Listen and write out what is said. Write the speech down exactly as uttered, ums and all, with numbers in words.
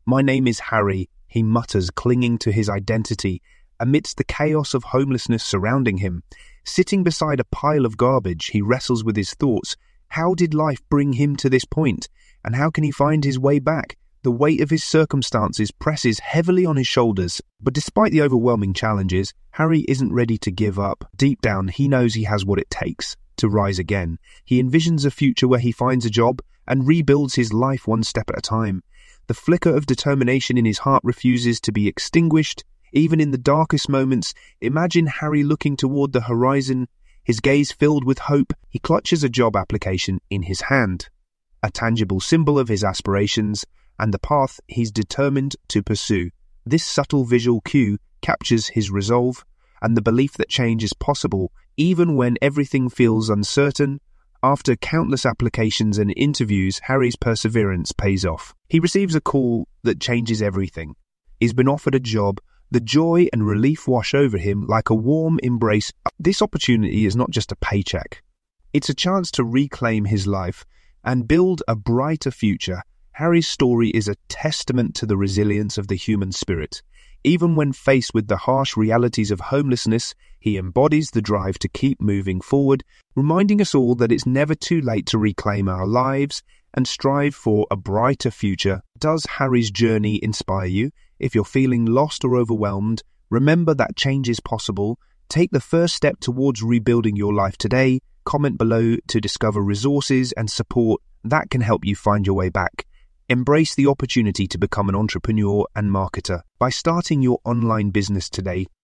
"My name is Harry," he mutters, clinging to his identity amidst the chaos of homelessness surrounding him. Sitting beside a pile of garbage, he wrestles with his thoughts. How did life bring him to this point? And how can he find his way back? The weight of his circumstances presses heavily on his shoulders. But despite the overwhelming challenges, Harry isn't ready to give up. Deep down, he knows he has what it takes to rise again. He envisions a future where he finds a job and rebuilds his life one step at a time. The flicker of determination in his heart refuses to be extinguished. Even in the darkest moments, imagine Harry looking toward the horizon, his gaze filled with hope. He clutches a job application in his hand, a tangible symbol of his aspirations and the path he's determined to pursue. This subtle visual cue captures his resolve and the belief that change is possible, even when everything feels uncertain. After countless applications and interviews, Harry's perseverance pays off. He receives a call that changes everything. He's been offered a job. The joy and relief wash over him like a warm embrace. This opportunity is not just a paycheck. It's a chance to reclaim his life and build a brighter future. Harry's story is a testament to the resilience of the human spirit. Even when faced with the harsh realities of homelessness, he embodies the drive to keep moving forward, reminding us all that it's never too late to reclaim our lives and strive for a brighter future. Does Harry's journey inspire you? If you're feeling lost or overwhelmed, remember that change is possible. Take the first step towards rebuilding your life today. Comment below to discover resources and support that can help you find your way back. Embrace the opportunity to become an entrepreneur and marketer. By starting your online business today,